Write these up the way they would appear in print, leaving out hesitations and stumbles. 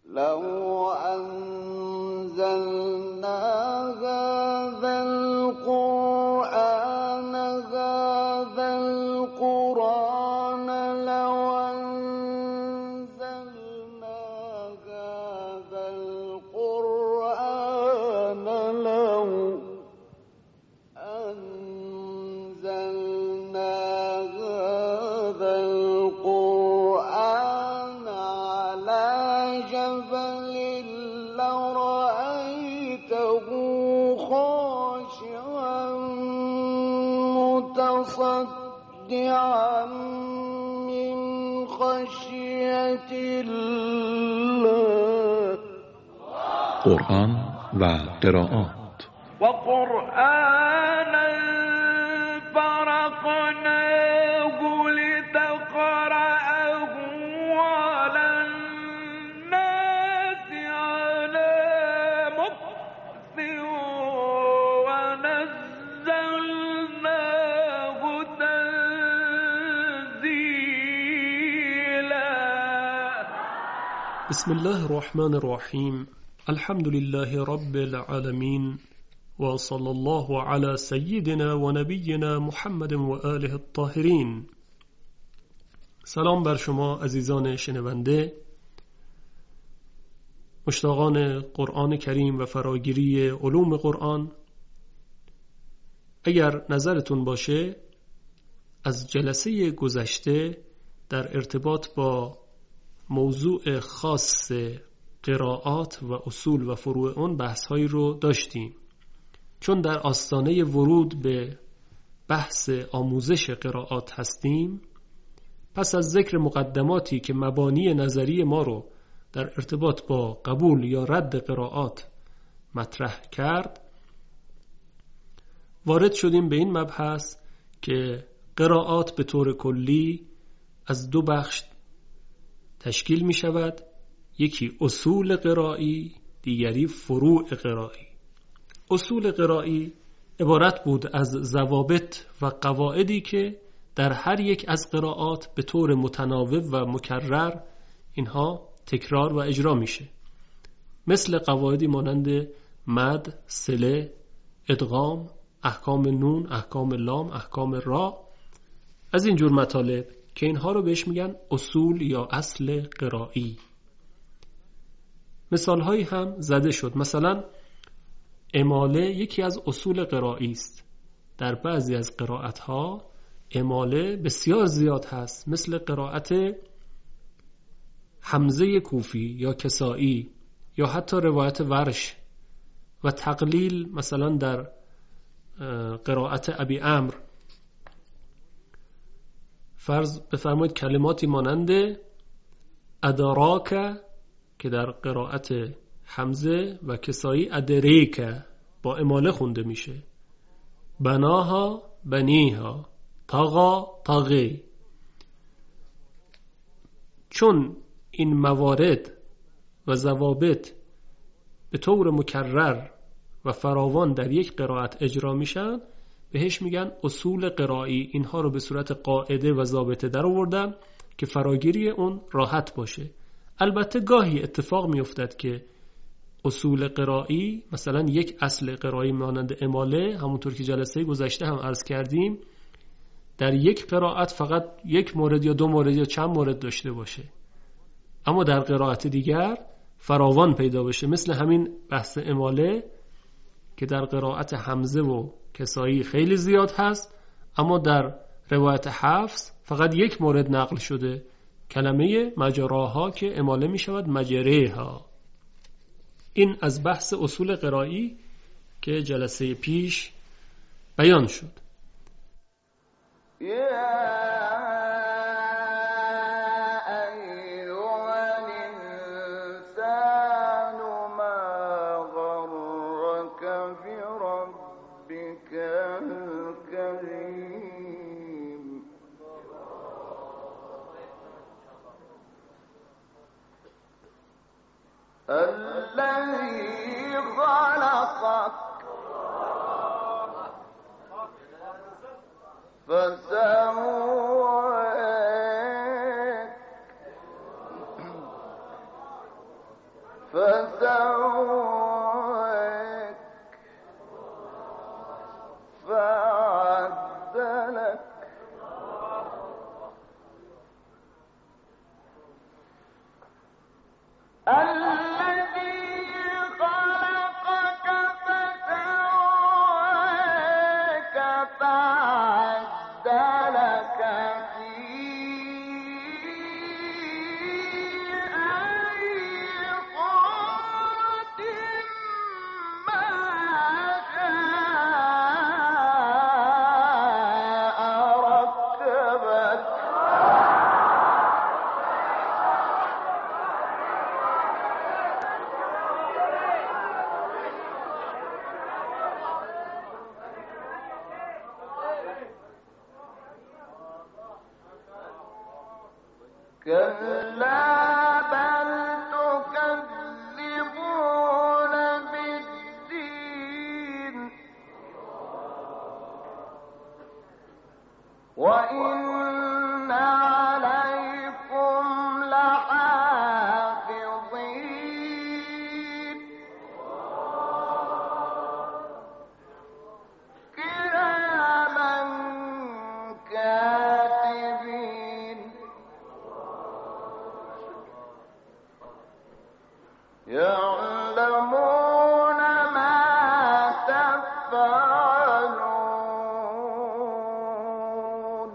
لو أنزلنا هذا القرآن لو أنزلنا هذا القرآن على جبل لرأيته خاشعا متصدعا من خشية الله. قرآن و قرائات. وقرآنا فرقناه لتقرأه على الناس على مكث ونزلناه تنزيلا. بسم الله الرحمن الرحیم. الحمد لله رب العالمین و صلی الله علی سیدنا و نبینا محمد و آله الطاهرین. سلام بر شما عزیزان شنونده، مشتاقان قرآن کریم و فراگیری علوم قرآن. اگر نظرتون باشه از جلسه گذشته در ارتباط با موضوع خاص قرائات و اصول و فروع اون بحث‌هایی رو داشتیم. چون در آستانه ورود به بحث آموزش قرائات هستیم، پس از ذکر مقدماتی که مبانی نظری ما رو در ارتباط با قبول یا رد قرائات مطرح کرد، وارد شدیم به این مبحث که قرائات به طور کلی از دو بخش تشکیل می شود. یکی اصول قرائی، دیگری فروع قرائی. اصول قرائی عبارت بود از ضوابط و قواعدی که در هر یک از قرائات به طور متناوب و مکرر اینها تکرار و اجرا میشه، مثل قواعدی مانند مد، صله، ادغام، احکام نون، احکام لام، احکام را، از این جور مطالب که اینها رو بهش میگن اصول یا اصل قرائی. مثال هایی هم زده شد. مثلا اماله یکی از اصول قرائی است. در بعضی از قرائت ها اماله بسیار زیاد هست، مثل قرائت حمزه کوفی یا کسائی یا حتی روایت ورش، و تقلیل مثلا در قرائت ابی عمرو. فرض بفرمایید کلماتی مانند ادراک که در قرائت حمزه و کسائی ادریک با اماله خونده میشه، بناها بنیها، طغا طغی. چون این موارد و ضوابط به طور مکرر و فراوان در یک قرائت اجرا میشن، بهش میگن اصول قرائی. اینها رو به صورت قاعده و ضابطه در آوردن که فراگیری اون راحت باشه. البته گاهی اتفاق میافتد که اصول قرائی، مثلا یک اصل قرائی مانند اماله، همونطور که جلسه گذشته هم عرض کردیم، در یک قرائت فقط یک مورد یا دو مورد یا چند مورد داشته باشه، اما در قرائت دیگر فراوان پیدا بشه، مثل همین بحث اماله که در قرائت حمزه و کسائی خیلی زیاد هست، اما در روایت حفص فقط یک مورد نقل شده، کلمه مجراها که اماله می شود مجریها. این از بحث اصول قرائی که جلسه پیش بیان شد. الذي خلقك فسواك فسواك فعدلك الذي خلقك فسواك فعدلك في أي صورة ما شاء ركبك كلا بل تكذبون بالدين وإن عليكم لحافظين كراما كاتبين يعلمون ما تفعلون.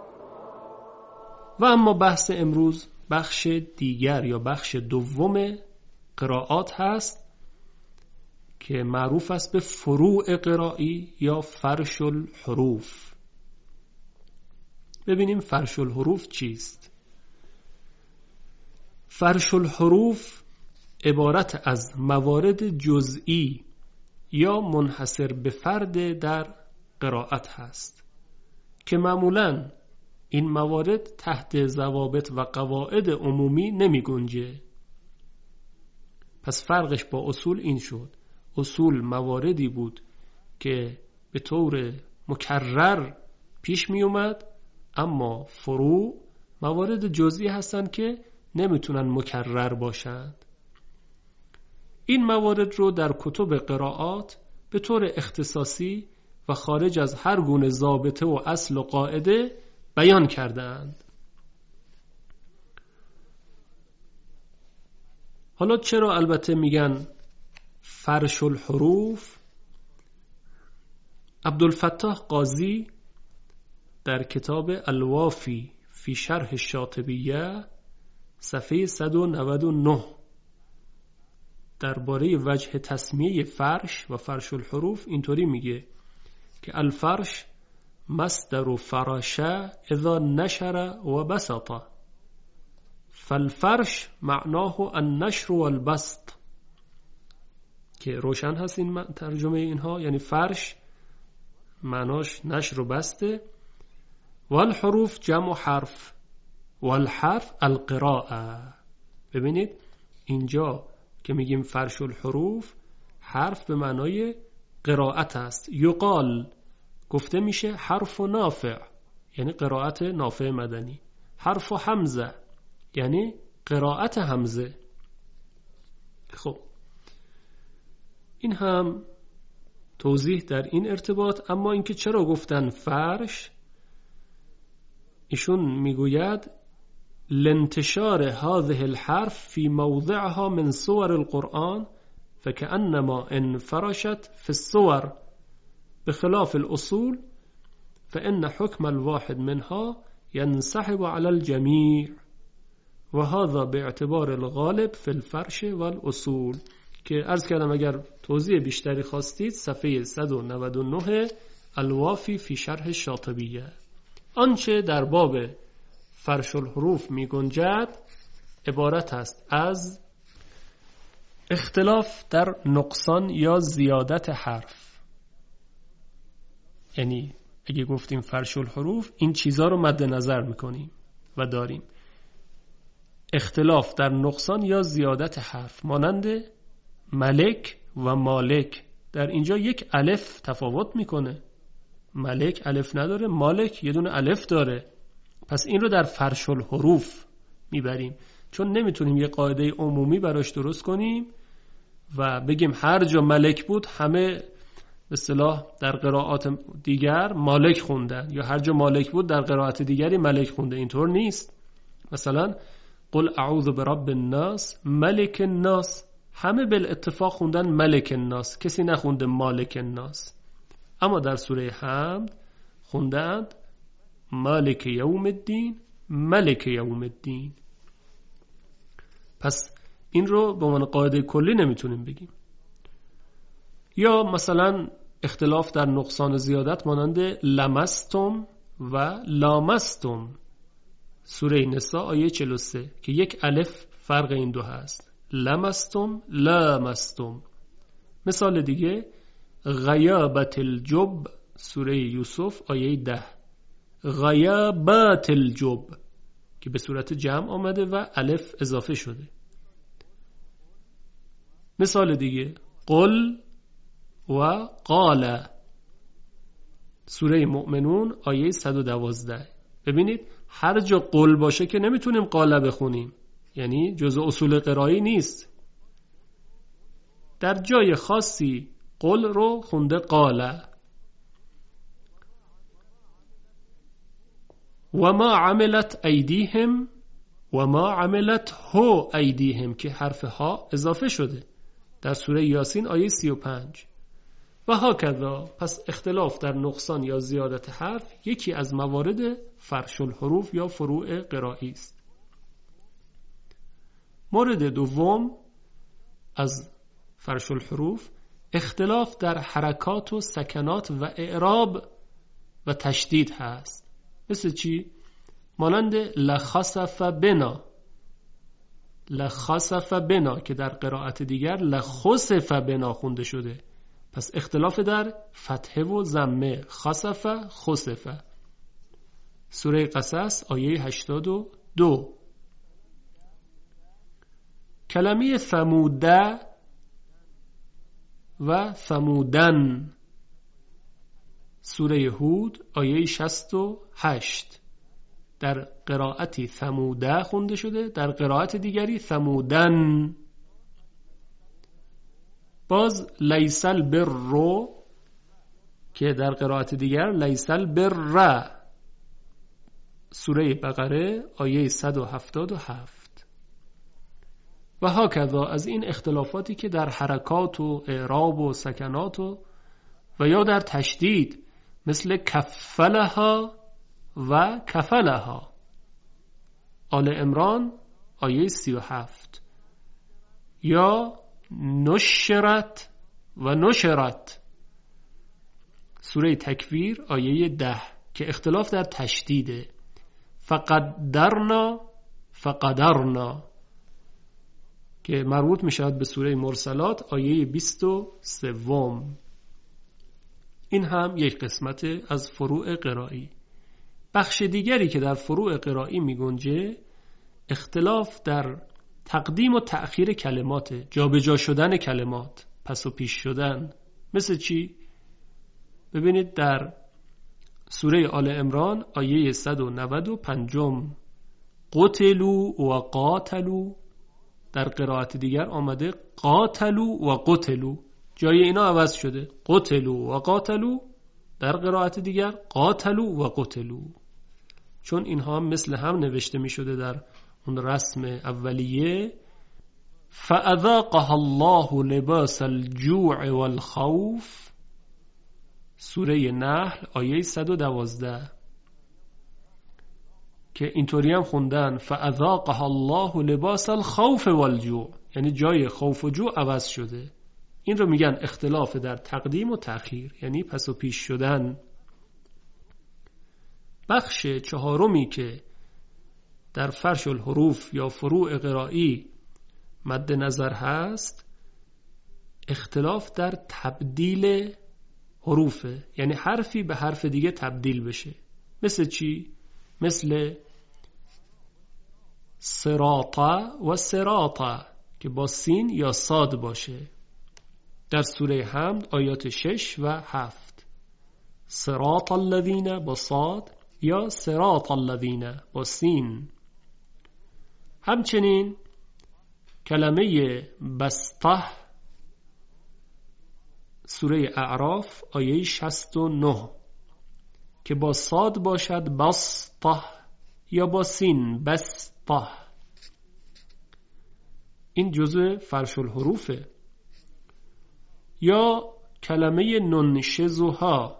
و اما بحث امروز بخش دیگر یا بخش دوم قرائات هست که معروف است به فروع قرائی یا فرش الحروف. ببینیم فرش الحروف چیست. فرش الحروف عبارت از موارد جزئی یا منحصر به فرد در قرائت هست که معمولاً این موارد تحت ضوابط و قواعد عمومی نمی گنجه. پس فرقش با اصول این شد. اصول مواردی بود که به طور مکرر پیش می اومد، اما فروع موارد جزئی هستند که نمیتونن مکرر باشند. این موارد رو در کتب قرائات به طور اختصاصی و خارج از هر گونه ضابطه و اصل و قاعده بیان کردند. حالا چرا البته میگن فرش الحروف؟ عبدالفتاح قاضی در کتاب الوافی فی شرح الشاطبیه صفحه 199 درباره وجه تسمیه فرش و فرش الحروف اینطوری میگه که الفرش مصدر فرشه اذا نشر و بسط، فالفرش معناه النشر والبسط. که روشن هست این ترجمه اینها، یعنی فرش معناش نشر و بسته. والحروف جمع حرف والحرف القراءه. ببینید اینجا که میگیم فرش الحروف، حرف به معنای قرائت است. یقال گفته میشه حرف نافع، یعنی قرائت نافع مدنی. حرف حمزه یعنی قرائت حمزه. خب این هم توضیح در این ارتباط. اما اینکه چرا گفتن فرش، ایشون میگوید لانتشار هذه الحرف في موضعها من صور القرآن فكأنما انفرشت في الصور بخلاف الأصول فإن حكم الواحد منها ينسحب على الجميع وهذا باعتبار الغالب في الفرش والأصول. که عرض کردم اگر توضیح بیشتری خواستید صفحه 199 الوافی فی شرح الشاطبیه. آنچه در باب فرش الحروف می گنجد عبارت است از اختلاف در نقصان یا زیادت حرف. یعنی اگه گفتیم فرش الحروف این چیزا رو مد نظر میکنیم و داریم. اختلاف در نقصان یا زیادت حرف مانند ملک و مالک. در اینجا یک الف تفاوت میکنه. ملک الف نداره، مالک یه دونه الف داره. پس این رو در فرش الحروف میبریم. چون نمیتونیم یه قاعده عمومی براش درست کنیم و بگیم هر جا ملک بود همه به اصطلاح در قرائات دیگر مالک خوندن، یا هر جا مالک بود در قرائت دیگری ملک خونده. اینطور نیست. مثلا قل اعوذ برب الناس ملک الناس، همه بالاتفاق خوندن ملک الناس، کسی نخونده مالک الناس. اما در سوره حمد خوندند مالک یوم الدین ملک یوم الدین. پس این رو به عنوان قاعده کلی نمیتونیم بگیم. یا مثلا اختلاف در نقصان زیادت مانند لمستم و لامستم، سوره نساء آیه 43 که یک الف فرق این دو هست، لمستم لامستم. مثال دیگه غیابت الجب، سوره یوسف آیه 10، غیابت الجب که به صورت جمع آمده و الف اضافه شده. مثال دیگه قل و قال، سوره مؤمنون آیه 112. ببینید هر جا قل باشه که نمیتونیم قال بخونیم، یعنی جزء اصول قرایی نیست. در جای خاصی قل رو خونده قال. و ما عملت ایدیهم و ما عملت هو ایدیهم که حرف ها اضافه شده در سوره یاسین آیه 35. و هاکذا. پس اختلاف در نقصان یا زیادت حرف یکی از موارد فرش الحروف یا فروع قرایی است. مورد دوم از فرش الحروف اختلاف در حرکات و سکنات و اعراب و تشدید هست. مثل چی؟ مانند لخسف بنا، لخسف بنا که در قرائت دیگر لخسف بنا خونده شده. پس اختلاف در فتحه و ضمه، خسف خسف. سوره قصص آیه 82. کلمه ثموده و ثمودن، سوره هود آیه 68، در قرائتی ثموده خونده شده، در قرائت دیگری ثمودن. باز لیس البر که در قرائت دیگر لیس البر، سوره بقره آیه 177. و هاکذا از این اختلافاتی که در حرکات و اعراب و سکنات و یا در تشدید، مثل کفلها و کفلها، آل عمران آیه 37، یا نشرت و نشرت، سوره تکویر آیه 10 که اختلاف در تشدیده. فقدرنا فقدرنا که مربوط می شود به سوره مرسلات آیه 23. این هم یک قسمت از فروع قرایی. بخش دیگری که در فروع قرایی می گنجه اختلاف در تقدیم و تأخیر کلمات، جابجا شدن کلمات، پس و پیش شدن. مثل چی؟ ببینید در سوره آل عمران آیه 195 قتلوا و قاتلوا، در قرائت دیگر آمده قاتلوا و قتلوا، جای اینا عوض شده، قتلوا و قاتلوا، در قرائت دیگر قاتلوا و قتلوا، چون اینها مثل هم نوشته می شده در اون رسم اولیه. فأذاقها الله لباس الجوع والخوف، سوره نحل آیه 112 که اینطوری هم خوندن فأذاقها الله لباس الخوف والجوع، یعنی جای خوف و جوع عوض شده. این رو میگن اختلاف در تقدیم و تأخیر، یعنی پس و پیش شدن. بخش چهارمی که در فرش الحروف یا فروع قرایی مد نظر هست اختلاف در تبدیل حروفه، یعنی حرفی به حرف دیگه تبدیل بشه. مثل چی؟ مثل صراطا و صراطا که با سین یا صاد باشه، در سوره حمد آیات 6 و 7. صراط الذین با صاد یا صراط الذین با سین. همچنین کلمه بسطه سوره اعراف آیه 69 که با صاد باشد بسطه یا با سین بسطه، این جزء فرش الحروفه. یا کلمه ننشزها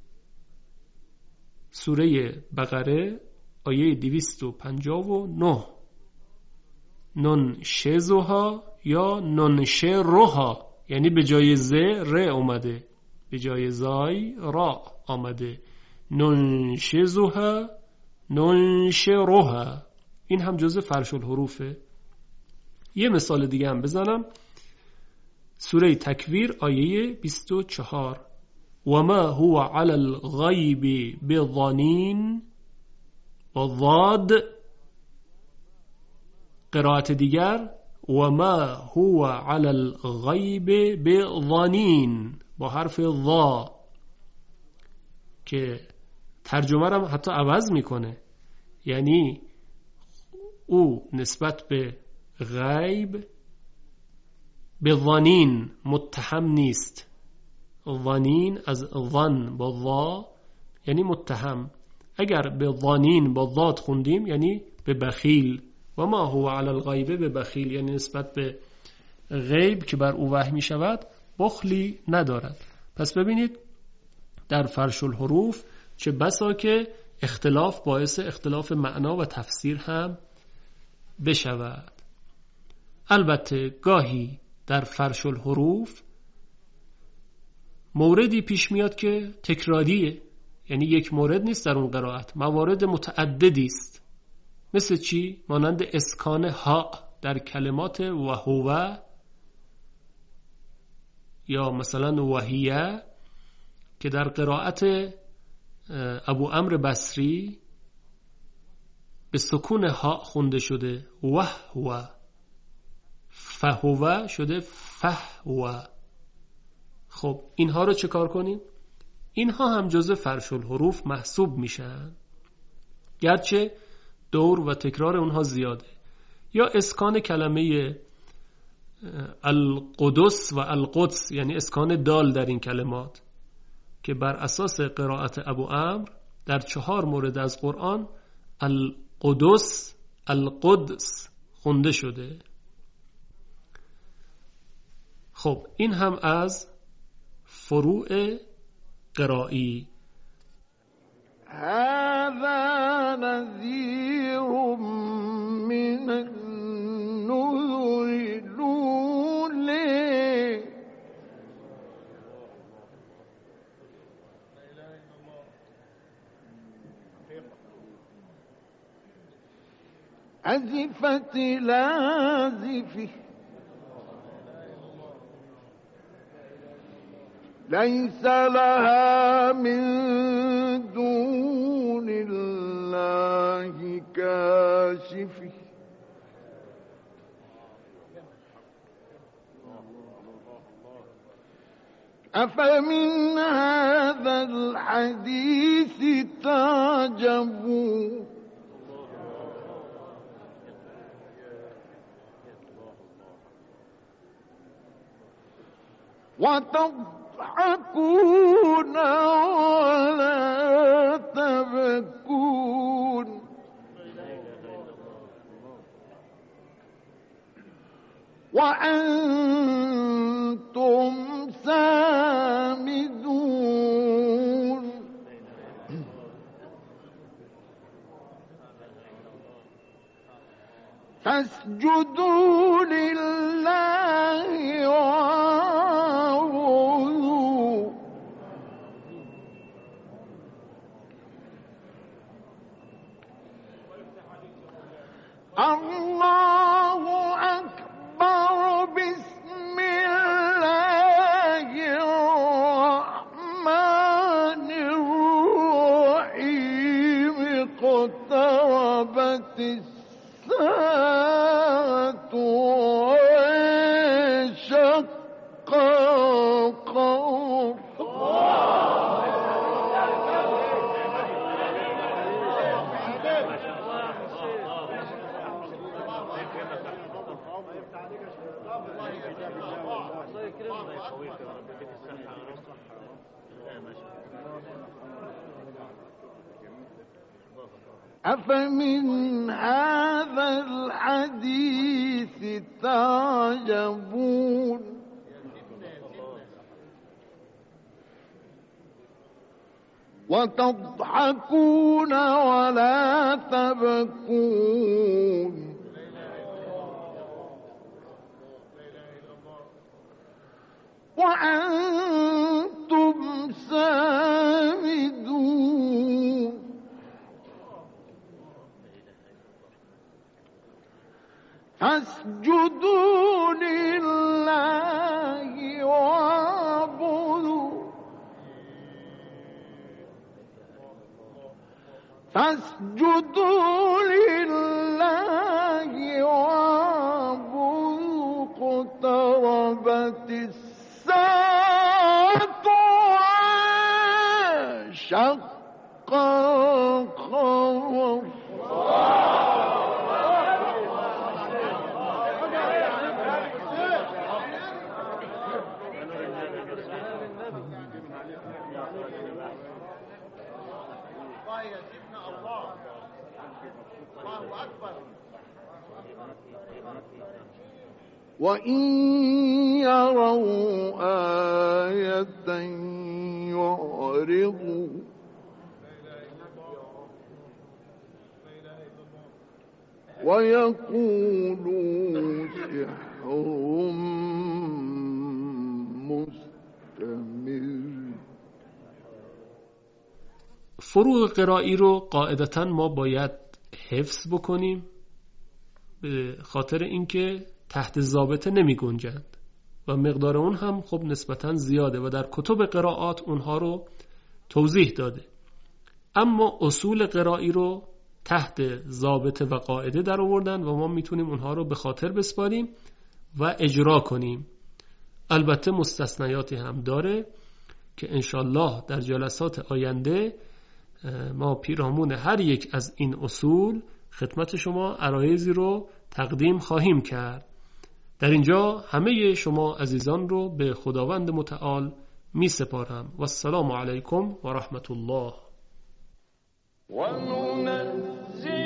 سوره بقره آیه 259 ننشزها یا ننشرها، یعنی به جای ز ر اومده، به جای زای را آمده. ننشزها ننشرها، این هم جزء فرش الحروفه. یه مثال دیگه هم بزنم، سوره تکویر آیه 24 وما هو علی الغیب بضنین، با ضاد. قرائت دیگر وما هو علی الغیب بضنین با حرف ضا، که ترجمه رو حتی عوض میکنه، یعنی او نسبت به غیب به ظنین متهم نیست. ظنین از ظن با ضا یعنی متهم. اگر به ظنین با ضاد خوندیم یعنی به بخیل. و ما هو علی الغیب به بخیل، یعنی نسبت به غیب که بر او وحی می شود بخلی ندارد. پس ببینید در فرش الحروف چه بسا که اختلاف باعث اختلاف معنا و تفسیر هم بشود. البته گاهی در فرش الحروف موردی پیش میاد که تکراریه، یعنی یک مورد نیست در اون قرائت، موارد متعددی است. مثل چی؟ مانند اسکان ها در کلمات وهو یا مثلا وهیه که در قرائت ابو عمرو بصری به سکون ها خونده شده وهو، فهو شده فهو. خب اینها رو چه کار کنیم؟ اینها هم جزء فرش الحروف محسوب میشن، گرچه دور و تکرار اونها زیاده. یا اسکان کلمه القدس و القدس، یعنی اسکان دال در این کلمات که بر اساس قرائت ابو عمرو در 4 مورد از قرآن القدس القدس خونده شده. خب این هم از فروع قرائی. هذا نذیر من النذر الأولى أزفت الآزفة ليس لها من دون الله كاشف أفمن هذا الحديث تعجبون وتضحكون ولا تبكون وأنتم سامدون فاسجدوا لله واعبدوا الله أكبر بسم الله الرحمن الرحيم اقتربت الساعة وانشق القمر أفمن هذا الحديث تعجبون وتضحكون ولا تبكون وأنتم سامدون فاسجدوا لله واعبدوا فاسجدوا لله واعبدوا اقتربت الساعة وانشق القمر وإن يروا آية يعرضوا ويقولوا سحر مستمر. فروغ قرائی رو قاعدتاً ما باید حفظ بکنیم به خاطر اینکه تحت ضابطه نمی گنجند و مقدار اون هم خب نسبتاً زیاده و در کتب قرائات اونها رو توضیح داده. اما اصول قرائی رو تحت ضابطه و قاعده در آوردن و ما میتونیم اونها رو به خاطر بسپاریم و اجرا کنیم. البته مستثنیاتی هم داره که انشالله در جلسات آینده ما پیرامون هر یک از این اصول خدمت شما عرایضی رو تقدیم خواهیم کرد. در اینجا همه شما عزیزان رو به خداوند متعال می سپارم و السلام علیکم و رحمت الله.